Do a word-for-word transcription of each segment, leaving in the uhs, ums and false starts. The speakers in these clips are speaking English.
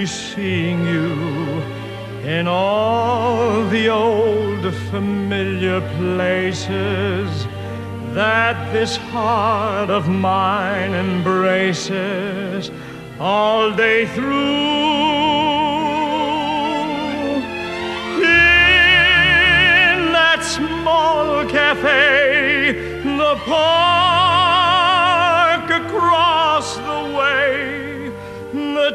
be seeing you in all the old familiar places that this heart of mine embraces all day through. In that small cafe, the park across the way, the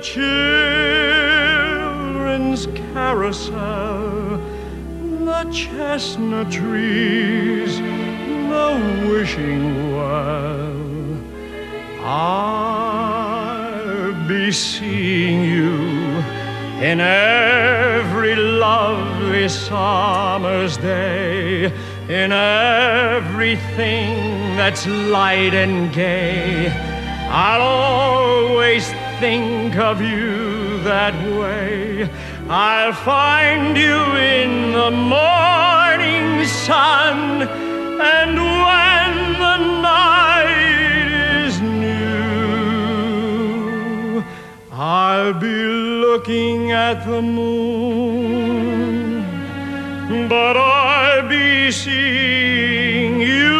children's carousel, the chestnut trees, the wishing well, I'll be seeing you in every lovely summer's day, in everything that's light and gay. I'll always think of you that way. I'll find you in the morning sun, and when the night is new, I'll be looking at the moon, but I'll be seeing you.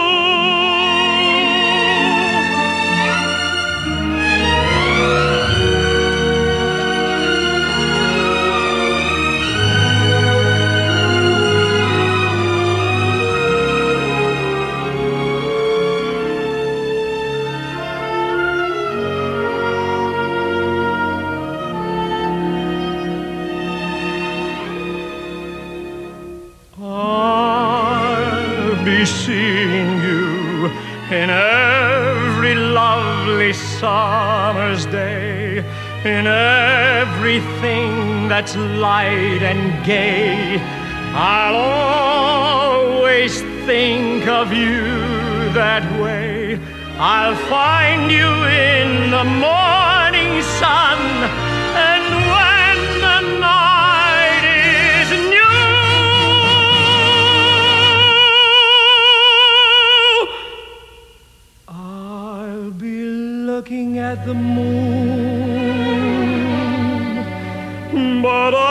Be seeing you in every lovely summer's day, in everything that's light and gay. I'll always think of you that way. I'll find you in the morning sun, and when the night is new, looking at the moon, but I